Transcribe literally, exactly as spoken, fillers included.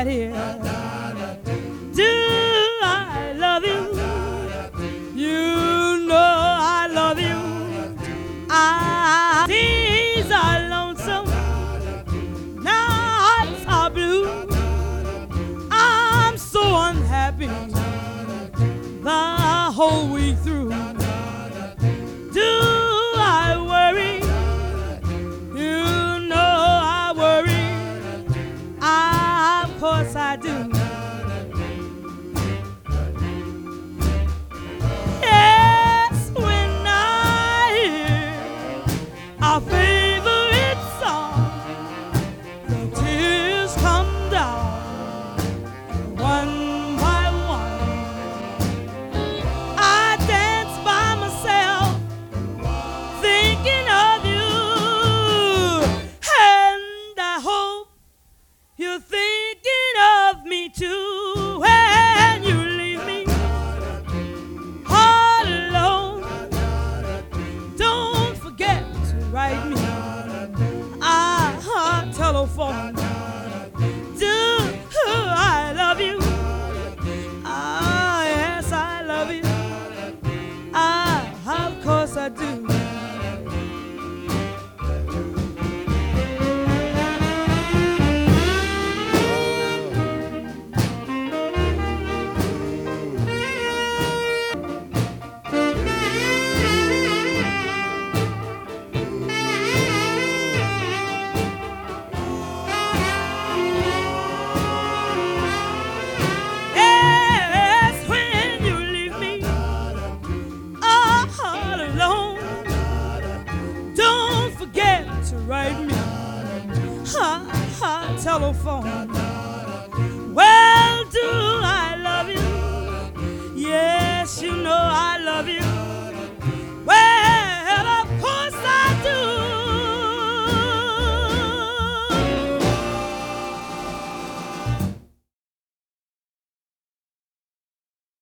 right here. Do I love you? You know I love you. I days are lonesome, nights are blue. I'm so unhappy the whole week through. Do I worry? You know I worry. I, of course I do. Yes, when I hear our favorite song, the tears come down one by one. I dance by myself thinking of you, and I hope you're thinking of me too. When you leave me all alone, don't forget to write me a telephone. Do I love you? Ah, yes, I love you. Ah, of course I do. Yes, when you leave me all alone, don't forget to write me a telephone. Well, do